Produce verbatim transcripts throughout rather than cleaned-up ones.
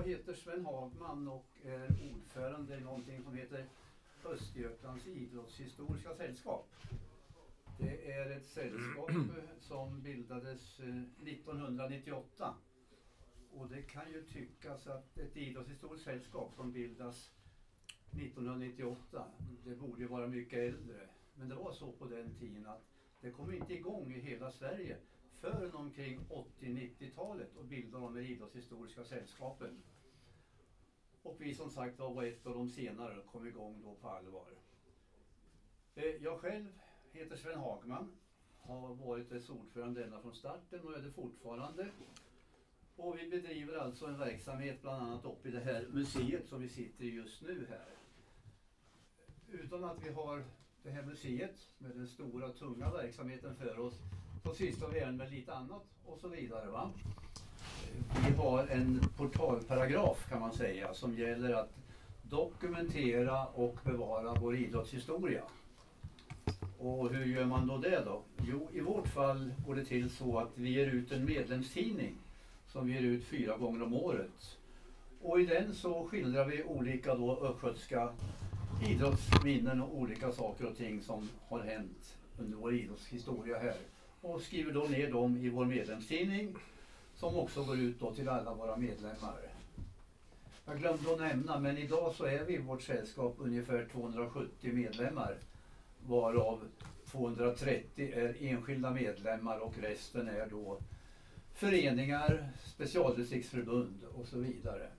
heter Sven Hagman och är ordförande i någonting som heter Östergötlands idrottshistoriska sällskap. Det är ett sällskap som bildades nittonhundranittioåtta. Och det kan ju tyckas att ett idrottshistoriskt sällskap som bildas nittonhundranittioåtta, det borde ju vara mycket äldre. Men det var så på den tiden att det kom inte igång i hela Sverige förrän omkring åttio-nittiotalet och bildade de idrottshistoriska sällskapen. Och vi som sagt var ett av de senare kom igång då på allvar. Jag själv heter Sven Hagman, har varit dess ordförande ända från starten och är det fortfarande. Och vi bedriver alltså en verksamhet bland annat uppe i det här museet som vi sitter i just nu här. Utan att vi har det här museet med den stora tunga verksamheten för oss, så sysslar vi även med lite annat och så vidare, va? Vi har en portalparagraf kan man säga som gäller att dokumentera och bevara vår idrottshistoria. Och hur gör man då det då? Jo, i vårt fall går det till så att vi ger ut en medlemstidning som vi ger ut fyra gånger om året. Och i den så skildrar vi olika då östgötska idrottsminnen och olika saker och ting som har hänt under vår idrottshistoria här. Och skriver då ner dem i vår medlemstidning som också går ut då till alla våra medlemmar. Jag glömde att nämna, men idag så är vi i vårt sällskap ungefär tvåhundrasjuttio medlemmar, varav tvåhundratrettio är enskilda medlemmar och resten är då föreningar, specialdistriktsförbund och så vidare.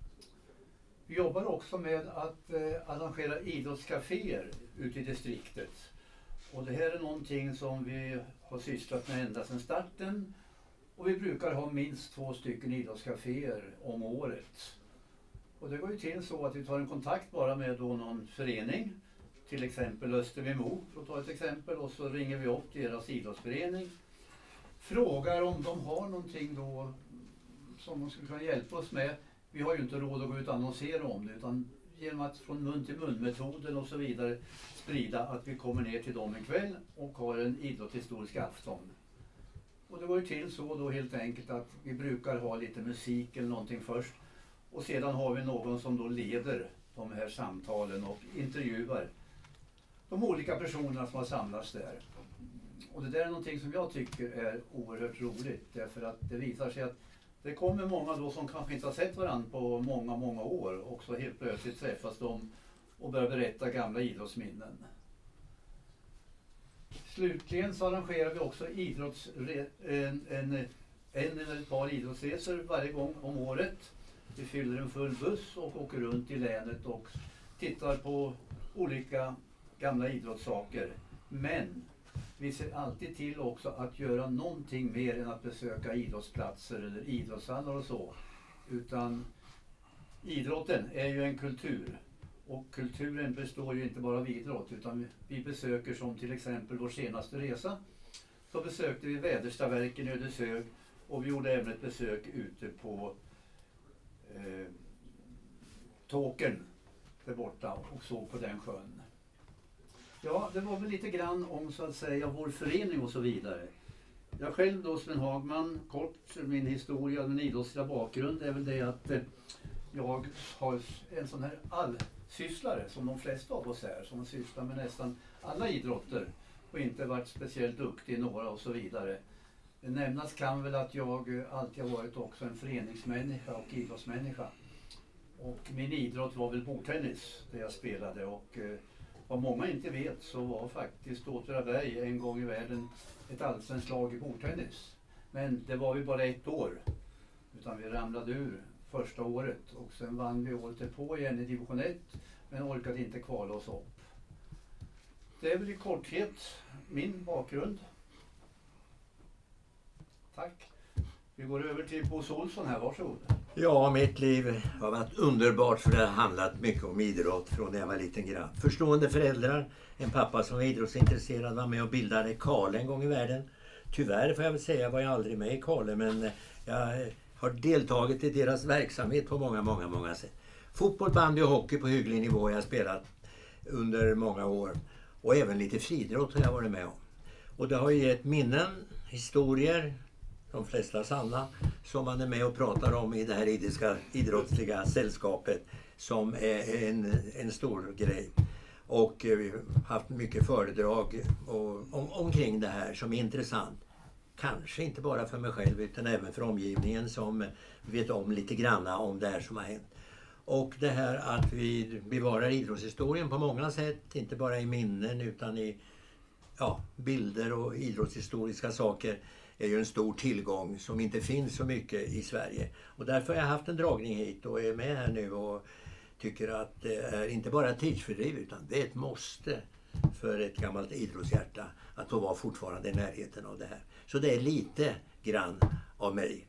Vi jobbar också med att eh, arrangera idrottscaféer ute i distriktet. Och det här är någonting som vi har sysslat med ända sedan starten. Och vi brukar ha minst två stycken idrottscaféer om året. Och det går ju till så att vi tar en kontakt bara med då någon förening. Till exempel Östervimo, för att ta ett exempel. Och så ringer vi upp deras idrottsförening. Frågar om de har någonting då som de skulle kunna hjälpa oss med. Vi har ju inte råd att gå ut och annonsera om det, utan genom att från mun till mun metoden och så vidare sprida att vi kommer ner till dem en kväll och har en idrottshistorisk afton. Och det går ju till så då helt enkelt att vi brukar ha lite musik eller någonting först. Och sedan har vi någon som då leder de här samtalen och intervjuar de olika personerna som har samlats där. Och det där är någonting som jag tycker är oerhört roligt, därför att det visar sig att det kommer många då som kanske inte har sett varandra på många, många år och så helt plötsligt träffas de och börjar berätta gamla idrottsminnen. Slutligen så arrangerar vi också idrotts, en, en, en eller ett par idrottsresor varje gång om året. Vi fyller en full buss och åker runt i länet och tittar på olika gamla idrottssaker. Men vi ser alltid till också att göra någonting mer än att besöka idrottsplatser eller idrottshallar och så. Utan idrotten är ju en kultur. Och kulturen består ju inte bara av idrott, utan vi besöker som till exempel vår senaste resa. Så besökte vi Väderstaverken i Ödeshög och vi gjorde även ett besök ute på eh, Tåkern där borta och såg på den sjön. Ja, det var väl lite grann om så att säga vår förening och så vidare. Jag själv då, Sven Hagman, kort min historia, min idrottsliga bakgrund är väl det att eh, jag har en sån här allsysslare som de flesta av oss är, som sysslar med nästan alla idrotter och inte varit speciellt duktig i några och så vidare. Nämnas kan väl att jag alltid har varit också en föreningsmänniska och idrottsmänniska. Och min idrott var väl bordtennis där jag spelade och eh, vad många inte vet så var faktiskt Åtvidaberg en gång i världen ett allsvenskt lag i bordtennis. Men det var vi bara ett år, utan vi ramlade ur första året och sen vann vi året på igen i division ett men orkade inte kvala oss upp. Det är väl i korthet min bakgrund. Tack. Vi går över till Bosse Olsson här, varsågod. Ja, mitt liv har varit underbart för det har handlat mycket om idrott från när jag var liten grabb. Förstående föräldrar, en pappa som var idrottsintresserad var med och bildade Karle en gång i världen. Tyvärr får jag väl säga var jag aldrig med i Karle, men jag har deltagit i deras verksamhet på många, många, många sätt. Fotboll, bandy och hockey på hygglig nivå har jag spelat under många år. Och även lite friidrott har jag varit med om. Och det har ju gett minnen, historier, de flesta sanna, som man är med och pratar om i det här idrottsliga, idrottsliga sällskapet, som är en, en stor grej. Och eh, vi har haft mycket föredrag och, om, omkring det här som är intressant. Kanske inte bara för mig själv utan även för omgivningen som vet om lite granna om det här som har hänt. Och det här att vi bevarar idrottshistorien på många sätt, inte bara i minnen utan i ja, bilder och idrottshistoriska saker, är ju en stor tillgång som inte finns så mycket i Sverige. Och därför har jag haft en dragning hit och är med här nu och tycker att det är inte bara ett tidsfördriv utan det är ett måste för ett gammalt idrottshjärta att få vara fortfarande i närheten av det här. Så det är lite grann av mig.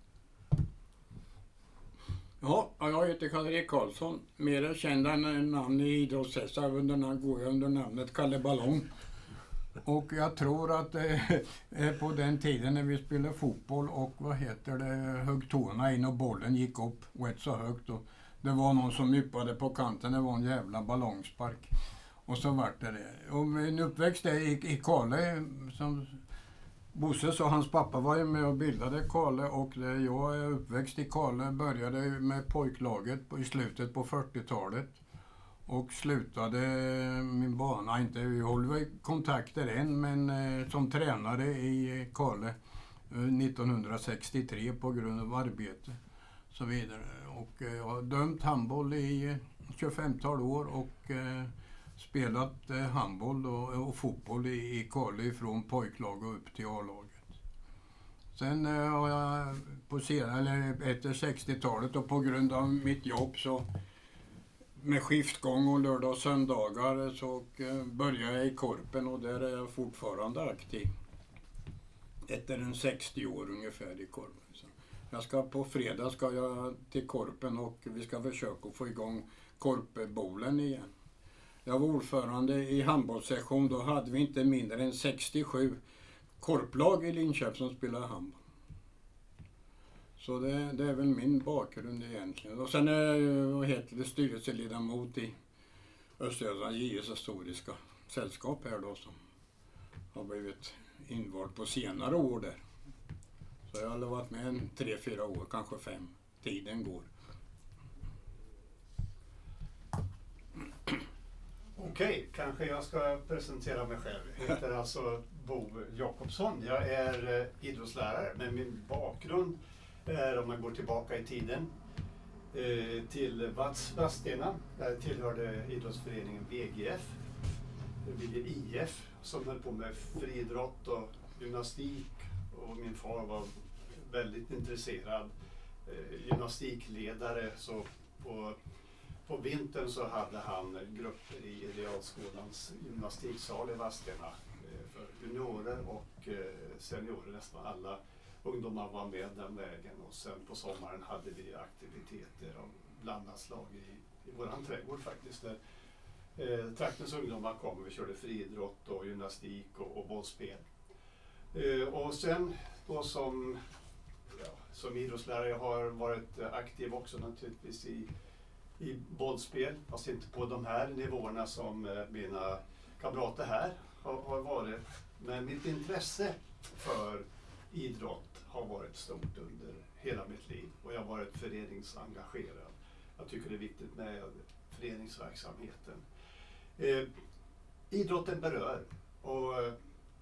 Ja, jag heter Karl-Erik Karlsson. Mer känd än namn i idrottshästar under, går jag under namnet Kalle Ballong. Och jag tror att det är på den tiden när vi spelade fotboll och vad heter det, högg tårna in och bollen gick upp rätt så högt. Och det var någon som yppade på kanten, det var en jävla ballongspark. Och så vart det det. Och min uppväxt är i, i Kale, som Bosse sa, hans pappa var ju med och bildade Kale, och det, jag är uppväxt i Kale, började med pojklaget på, i slutet på fyrtiotalet. Och slutade min bana, inte, vi håller i kontakter än, men eh, som tränare i Kale eh, nittonhundrasextiotre på grund av arbete så vidare. Och eh, jag har dömt handboll i tjugofem-tal år och eh, spelat eh, handboll och, och fotboll i, i Kale från pojklag och upp till A-laget. Sen eh, har jag på senare, eller efter sextiotalet och på grund av mitt jobb så med skiftgång och lördag och söndagar så började jag i Korpen och där är jag fortfarande aktiv. Efter en sextio år ungefär i Korpen. Så jag ska på fredag ska jag till Korpen och vi ska försöka få igång Korpebolen igen. Jag var ordförande i handbollssektion, då hade vi inte mindre än sextiosju korplag i Linköping som spelade handboll. Så det, det är väl min bakgrund egentligen. Och sen är jag, vad heter det, styrelseledamot i Östergötlands J S historiska sällskap här då, som har blivit invald på senare år där. Så jag har varit med en tre, fyra år, kanske fem. Tiden går. Okej, kanske jag ska presentera mig själv. Jag heter alltså Bo Jakobsson. Jag är eh, idrottslärare, men min bakgrund är, om man går tillbaka i tiden, eh, till Vats Vadstena. Jag tillhörde idrottsföreningen V G F, V I F, som höll på med friidrott och gymnastik. Och min far var väldigt intresserad eh, gymnastikledare, så på På vintern så hade han grupper i Realskolans gymnastiksal i Vadstena för juniorer och seniorer. Nästan alla ungdomar var med den vägen, och sen på sommaren hade vi aktiviteter av blandat slag i, i våran trädgård faktiskt. Där eh, traktens ungdomar kom och vi körde friidrott och gymnastik och, och bollspel. Eh, och sen då som, ja, som idrottslärare har jag varit aktiv också naturligtvis i i bollspel, fast inte på de här nivåerna som eh, mina kamrater här har, har varit. Men mitt intresse för idrott har varit stort under hela mitt liv och jag har varit föreningsengagerad. Jag tycker det är viktigt med föreningsverksamheten. Eh, idrotten berör, och eh,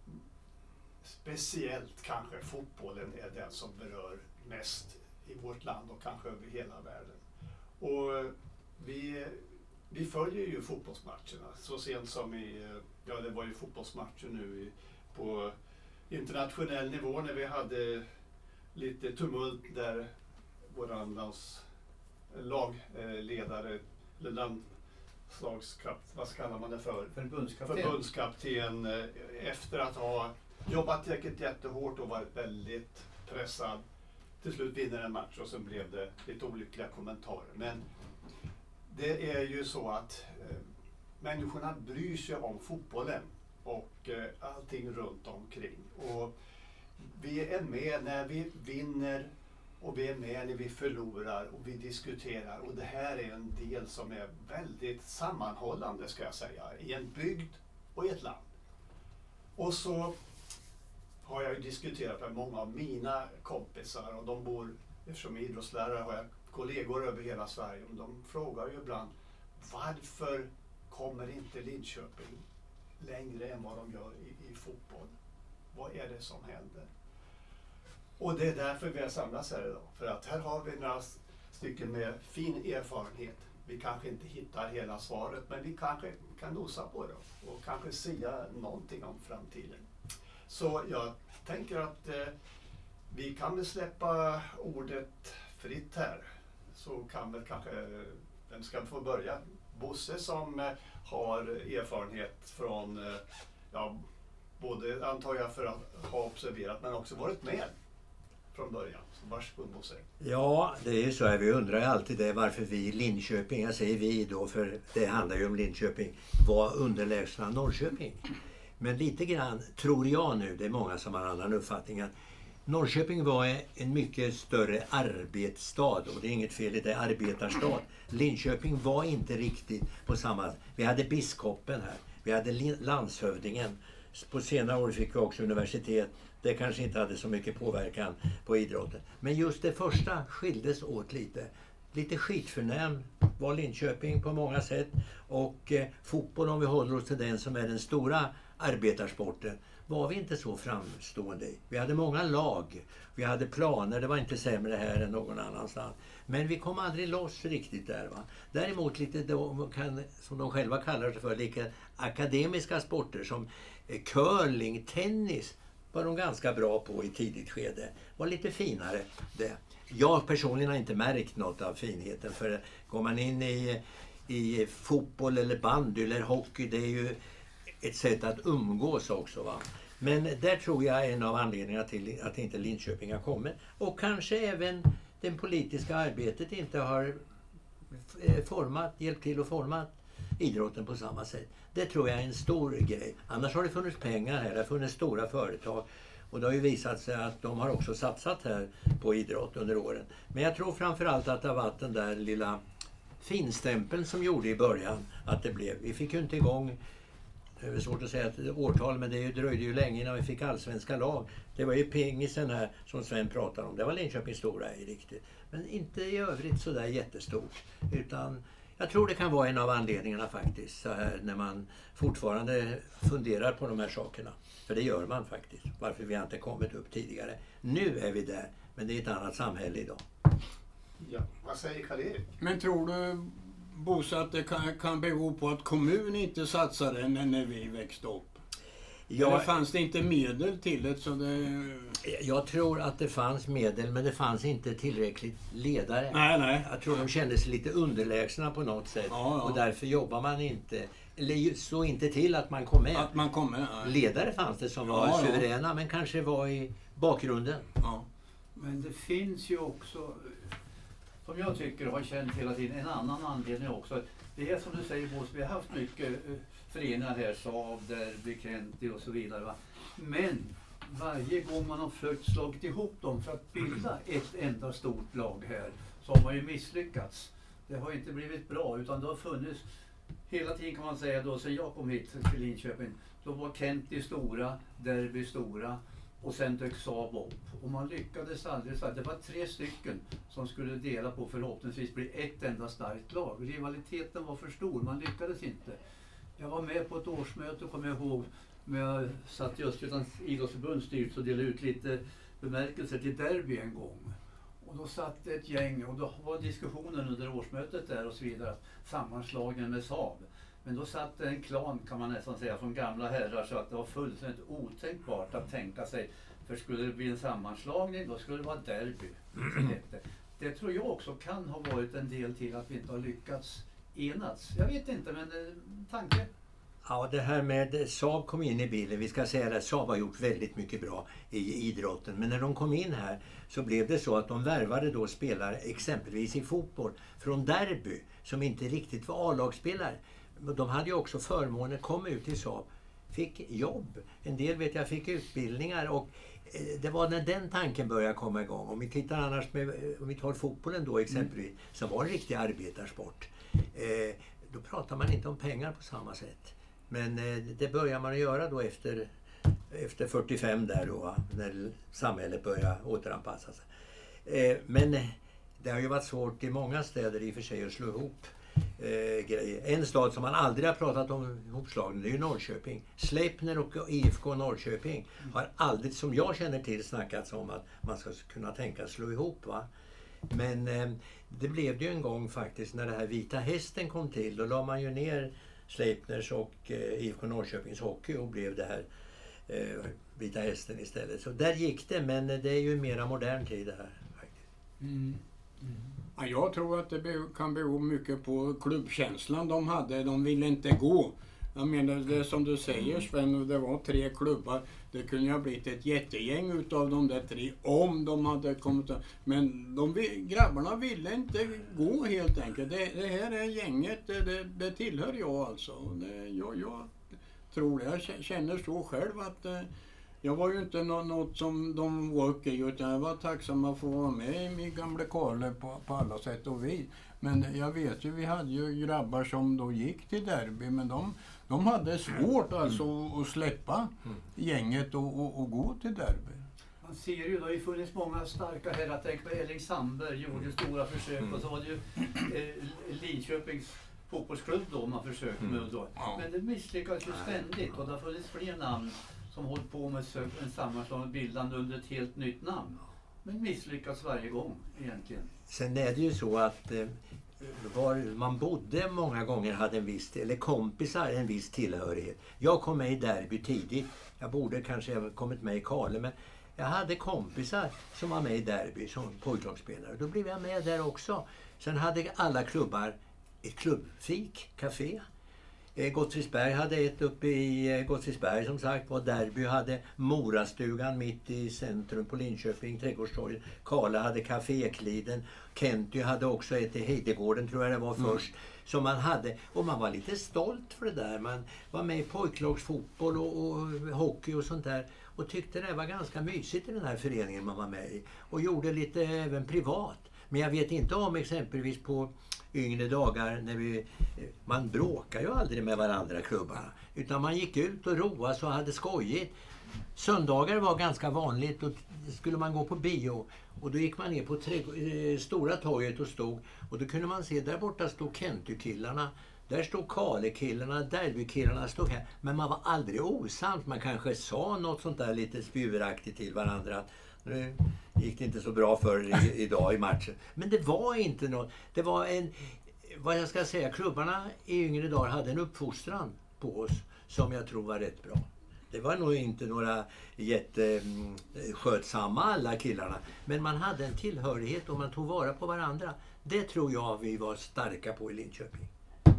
speciellt kanske fotbollen är den som berör mest i vårt land och kanske över hela världen. Och vi, vi följer ju fotbollsmatcherna så sent som i, ja det var ju fotbollsmatcher nu i, på internationell nivå när vi hade lite tumult där våran lands, lagledare, eller landslagskapten, vad kallar man det för? Förbundskapten. Förbundskapten, efter att ha jobbat säkert jättehårt och varit väldigt pressad, till slut vinner en match och sen blev det lite olyckliga kommentarer. Men det är ju så att eh, människorna bryr sig om fotbollen och eh, allting runt omkring. Och vi är med när vi vinner och vi är med när vi förlorar och vi diskuterar. Och det här är en del som är väldigt sammanhållande, ska jag säga, i en bygd och i ett land. Och så har jag ju diskuterat med många av mina kompisar och de bor, eftersom idrottslärare har jag kollegor över hela Sverige och de frågar ju ibland varför kommer inte Linköping längre än vad de gör i, i fotboll? Vad är det som händer? Och det är därför vi har samlats här idag. För att här har vi några stycken med fin erfarenhet. Vi kanske inte hittar hela svaret, men vi kanske kan nosa på det och kanske säga någonting om framtiden. Så jag tänker att eh, vi kan väl släppa ordet fritt här. Så kan väl kanske, vem ska få börja? Bosse som eh, har erfarenhet från, eh, ja, både antar jag för att ha observerat men också varit med från början. Så varsågod Bosse. Ja, det är ju så här, vi undrar ju alltid det varför vi i Linköping, jag säger vi då för det handlar ju om Linköping, var underlägsna Norrköping. Men lite grann tror jag nu, det är många som har annan uppfattning, att Norrköping var en mycket större arbetsstad och det är inget fel i det, arbetarstad. Linköping var inte riktigt på samma, vi hade biskopen här, vi hade landshövdingen, på senare år fick vi också universitet. Det kanske inte hade så mycket påverkan på idrotten. Men just det första skildes åt lite. Lite skitförnäm var Linköping på många sätt. Och eh, fotboll, om vi håller oss till den som är den stora arbetarsporten, var vi inte så framstående i. Vi hade många lag, vi hade planer, det var inte sämre här än någon annanstans. Men vi kom aldrig loss riktigt där. Va? Däremot lite, då, kan, som de själva kallar det för, lika akademiska sporter som eh, curling, tennis, var de ganska bra på i tidigt skede. Var lite finare det. Jag personligen har inte märkt något av finheten, för går man in i, i fotboll eller bandy eller hockey, det är ju ett sätt att umgås också. Va? Men där tror jag är en av anledningarna till att inte Linköping har kommit. Och kanske även det politiska arbetet inte har format, hjälpt till att forma idrotten på samma sätt. Det tror jag är en stor grej. Annars har det funnits pengar här, det har funnits stora företag. Och det har ju visat sig att de har också satsat här på idrott under åren. Men jag tror framförallt att det har varit den där lilla finstämpeln som gjorde i början att det blev. Vi fick ju inte igång, det är svårt att säga ett årtal, men det dröjde ju länge innan vi fick allsvenska lag. Det var ju pingisen här som Sven pratar om. Det var Linköping stora i riktigt. Men inte i övrigt så där jättestort. Utan jag tror det kan vara en av anledningarna faktiskt, så här, när man fortfarande funderar på de här sakerna. För det gör man faktiskt. Varför vi inte kommit upp tidigare. Nu är vi där, men det är ett annat samhälle idag. Ja, vad säger Karl-Erik? Men tror du, Bosse, att det kan, kan bero på att kommunen inte satsade när, när vi växte upp? Ja, eller fanns det inte medel till det? Så det... Jag tror att det fanns medel, men det fanns inte tillräckligt ledare. Nej, nej. Jag tror de kände sig lite underlägsna på något sätt. Ja, ja. Och därför jobbar man inte, eller så inte till att man kom med. Att man kom med, nej. Ledare fanns det som var ja, suveräna, ja. men kanske var i bakgrunden. Ja. Men det finns ju också, som jag tycker har känt hela tiden, en annan anledning också. Det är som du säger, Bosse, vi har haft mycket föreningar här, Saab, Derby, Kenti och så vidare. Va? Men varje gång man har försökt slagit ihop dem för att bilda ett enda stort lag här, så har man ju misslyckats. Det har inte blivit bra, utan det har funnits hela tiden, kan man säga, då sen jag kom hit till Linköping, då var Kenti stora, Derby stora och sen dök Saab upp. Och man lyckades aldrig, så det var tre stycken som skulle dela på förhoppningsvis bli ett enda starkt lag. Rivaliteten var för stor, man lyckades inte. Jag var med på ett årsmöte och kommer ihåg, när jag satt i Östergötlands idrottsförbunds styrelse och delade ut lite bemärkelser till Derby en gång. Och då satt ett gäng och då var diskussionen under årsmötet där och så vidare, sammanslagningen med Saab. Men då satt en klan, kan man nästan säga, från gamla herrar, så att det var fullständigt otänkbart att tänka sig, för skulle det bli en sammanslagning då skulle det vara Derby. Det. det tror jag också kan ha varit en del till att vi inte har lyckats enats. Jag vet inte, men eh, tanke. Ja, det här med Saab kom in i bilen. Vi ska säga att Saab har gjort väldigt mycket bra i idrotten. Men när de kom in här så blev det så att de värvade då spelare exempelvis i fotboll från Derby som inte riktigt var A-lagsspelare. De hade ju också förmånen, kom ut till Saab, fick jobb. En del vet jag fick utbildningar och det var när den tanken började komma igång. Om vi tittar annars med, om vi tar fotbollen då exempelvis, så var det en riktig arbetarsport. Eh, då pratar man inte om pengar på samma sätt. Men eh, det börjar man att göra då efter efter fyrtiofem där då, när samhället började återanpassa sig. Eh, men det har ju varit svårt i många städer i och för sig att slå ihop eh, grejer. En stad som man aldrig har pratat om ihopslagning, det är ju Norrköping. Sleipner och I F K Norrköping har aldrig, som jag känner till, snackats om att man ska kunna tänka slå ihop, va. Men eh, det blev det ju en gång faktiskt när det här Vita Hästen kom till. Då la man ju ner Sleipners och eh, I F K Norrköpings hockey och blev det här eh, Vita Hästen istället. Så där gick det, men det är ju en mera modern tid det här. Mm. Mm. Ja, jag tror att det be- kan bero mycket på klubbkänslan de hade. De ville inte gå. Jag menar, det som du säger Sven, det var tre klubbar. Det kunde ju ha blivit ett jättegäng utav de där tre om de hade kommit. Men de, grabbarna ville inte gå helt enkelt. Det, det här är gänget, det, det, det tillhör jag alltså. Det, jag, jag tror det. Jag känner så själv att eh, jag var ju inte nå- något som de var uppe i, utan jag var tacksam att få vara med i min gamla Karle på, på alla sätt och vis. Men jag vet ju, vi hade ju grabbar som då gick till derby, men de, de hade svårt alltså mm. att släppa gänget och, och, och gå till derby. Man ser ju, det har ju funnits många starka herrar. Tänk på Elling Sandberg gjorde stora försök mm. och så var det ju eh, Linköpings fotbollsklubb då man försökte mm. med. Då. Ja. Men det misslyckades ju ständigt och det har funnits fler namn som hållit på med en sammanslagning bildande under ett helt nytt namn. Men misslyckas varje gång egentligen. Sen är det ju så att eh, var man bodde många gånger hade en viss, eller kompisar en viss tillhörighet. Jag kom med i derby tidigt. Jag borde kanske ha kommit med i Karle, men jag hade kompisar som var med i derby som pojklagsspelare. Då blev jag med där också. Sen hade alla klubbar ett klubbfik, café. Gottfridsberg hade ett uppe i Gottfridsberg som sagt var. Derby hade Morastugan mitt i centrum på Linköping, Trädgårdstorget. Karle hade Café Ekliden. Kenty hade också ett i Heidegården tror jag det var först. Mm. Som man hade. Och man var lite stolt för det där. Man var med i pojklagsfotboll och, och hockey och sånt där. Och tyckte det var ganska mysigt i den här föreningen man var med i. Och gjorde lite även privat. Men jag vet inte om exempelvis på yngre dagar när vi, man bråkar ju aldrig med varandra klubbarna. Utan man gick ut och roade och hade skojigt. Söndagar var ganska vanligt och skulle man gå på bio. Och då gick man ner på tre, stora torget och stod. Och då kunde man se där borta stod Kenty-killarna. Där stod Karle-killarna, Derby-killarna stod här. Men man var aldrig osams. Man kanske sa något sånt där lite spjuveraktigt till varandra. Nu gick det inte så bra för i, idag i matchen. Men det var inte något. Det var en, vad jag ska säga, klubbarna i yngre dagar hade en uppfostran på oss som jag tror var rätt bra. Det var nog inte några jätteskötsamma alla killarna. Men man hade en tillhörighet och man tog vara på varandra. Det tror jag vi var starka på i Linköping.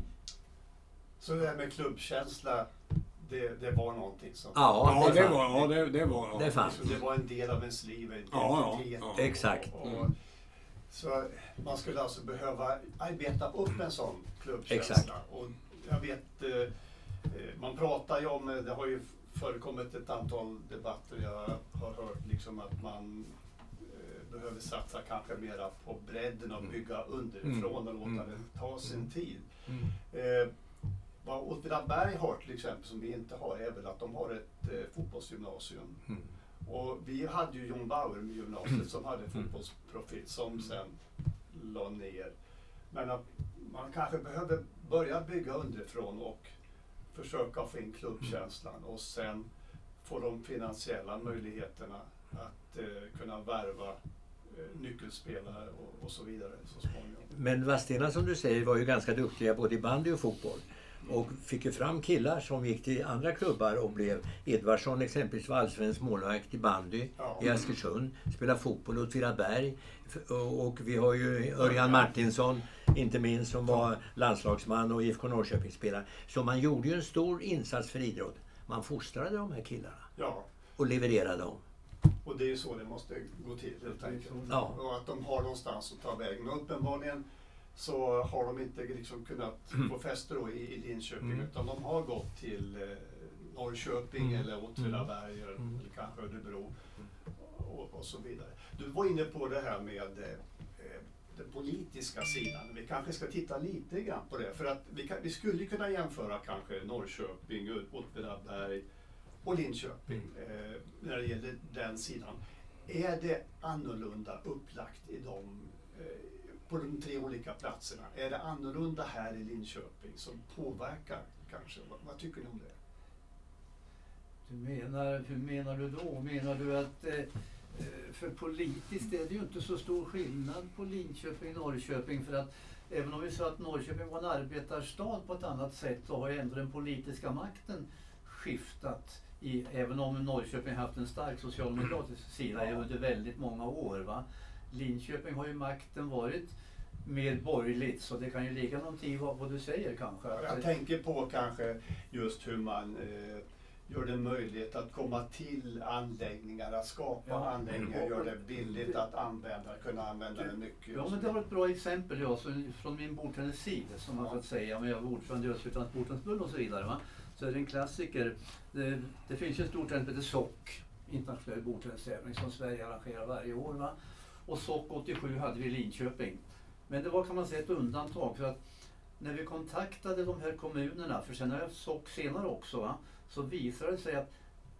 Så det här med klubbkänsla, det, det var någonting som... Ja, ja, det, det var, ja, det, det var. Ja. Det fanns. Så det var en del av ens liv, en ja, ja, ja. Exakt. Och, och, så man skulle alltså behöva arbeta upp en sån klubbkänsla. Exakt. Och jag vet, eh, man pratar ju om, det har ju förekommit ett antal debatter jag har hört liksom att man eh, behöver satsa kanske mera på bredden och bygga underifrån och låta Mm. det ta sin tid. Mm. Eh, vad Åtvidaberg har till exempel som vi inte har är väl att de har ett eh, fotbollsgymnasium. Mm. Och vi hade ju John Bauer med gymnasiet som hade fotbollsprofil som sen la ner. Men att man kanske behöver börja bygga underifrån och försöka få in klubbkänslan och sen få de finansiella möjligheterna att eh, kunna värva eh, nyckelspelare och, och så vidare så småningom. Men Vadstena som du säger var ju ganska duktiga både i bandy och fotboll. Och fick ju fram killar som gick till andra klubbar och blev Edvardsson exempelvis var allsvensk målvakt i bandy Ja. i Askersund. Spelade fotboll åt Åtvidaberg. Och vi har ju Örjan Martinsson inte minst som var landslagsman och I F K Norrköping spelare. Så man gjorde ju en stor insats för idrott. Man fostrade de här killarna Ja. och levererade dem. Och det är ju så det måste gå till helt enkelt. Ja. Och att de har någonstans att ta vägen. Och uppenbarligen så har de inte liksom kunnat Mm. få fäste då i, i Linköping Mm. utan de har gått till eh, Norrköping Mm. eller Åtvidaberg eller, Mm. eller kanske Örebro och, och så vidare. Du var inne på det här med eh, den politiska sidan. Vi kanske ska titta lite grann på det för att vi, kan, vi skulle kunna jämföra kanske Norrköping, Åtvidaberg och Linköping eh, när det gäller den sidan. Är det annorlunda upplagt i de, eh, på de tre olika platserna? Är det annorlunda här i Linköping som påverkar kanske? Vad, vad tycker ni om det? Du menar, hur menar du då? Menar du att eh, för politiskt är det ju inte så stor skillnad på Linköping och Norrköping, för att även om vi sa att Norrköping var en arbetarstad på ett annat sätt, så har ju ändå den politiska makten skiftat. I, även om Norrköping haft en stark socialdemokratisk sida mm. under väldigt många år. Va? Linköping har ju makten varit mer borgerligt, så det kan ju ligga någonting i vad, vad du säger kanske. Jag tänker på kanske just hur man eh, gör det möjligt att komma till anläggningar, att skapa ja. anläggningar, gör det billigt att använda, kunna använda det mycket. Ja, men det var ett bra exempel ja, så från min bordtennissida som man får säga, men jag var ordförande i Östergötlands bordtennisförbund och så vidare. Va? Så är det en klassiker. Det, det finns ju ett stort tennis som heter S O C, internationell bordtennistävling som Sverige arrangerar varje år. Va? Och S O C åttiosju hade vi i Linköping. Men det var kan man säga ett undantag, för att när vi kontaktade de här kommunerna, för sen har jag S O C senare också, va? Så visade det sig att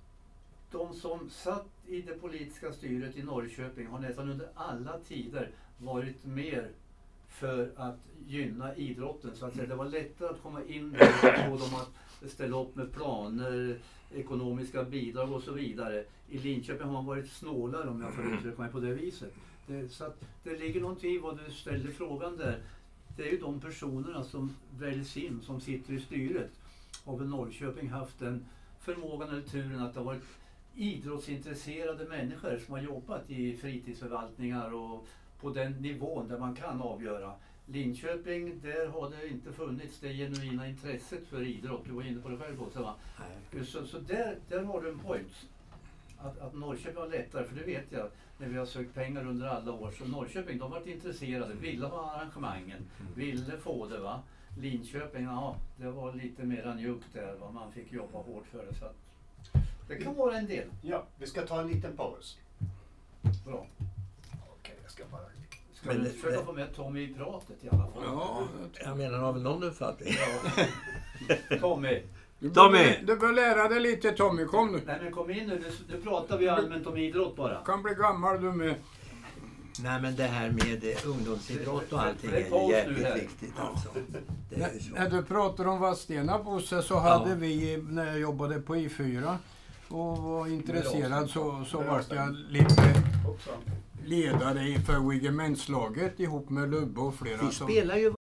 de som satt i det politiska styret i Norrköping har nästan under alla tider varit mer för att gynna idrotten. Så att säga, det var lättare att komma in där och få dem att ställa upp med planer, ekonomiska bidrag och så vidare. I Linköping har man varit snålare, om jag får uttrycka mig på det viset. Det, så att det ligger någonting i vad du ställde frågan där. Det är ju de personerna som väljs in, som sitter i styret. Har väl Norrköping haft den förmågan eller turen att det har varit idrottsintresserade människor som har jobbat i fritidsförvaltningar och på den nivån där man kan avgöra. Linköping, där har det inte funnits det genuina intresset för idrott. Du var inne på det själv också, va? Nej. Så, så där, där har du en point. Att, att Norrköping var lättare, för det vet jag när vi har sökt pengar under alla år. Så Norrköping, de har varit intresserade, ville ha arrangemangen, ville få det, va? Linköping, ja, det var lite mer njuggt där, va? Man fick jobba hårt för det. Så att det kan vara en del. Ja, vi ska ta en liten paus. Bra. Okej, jag ska bara... Ska men du försöka det... få med Tommy i pratet i alla fall? Ja, jag menar, har väl någon uppfattning? Ja. Tommy! Du Tommy! Bör, du bör lära dig lite, Tommy. Kom nu. Nej, men kom in nu. Nu, nu pratar vi allmänt om idrott bara. Kan bli gammal du med. Nej, men det här med ungdomsidrott och allting är, är jävligt viktigt alltså. Det är så. När du pratar om Vadstena, Bosse, så hade ja. vi, när jag jobbade på I fyra och var intresserad, så, så var jag lite ledare för Wigementslaget ihop med Lubbe och flera. Vi spelar ju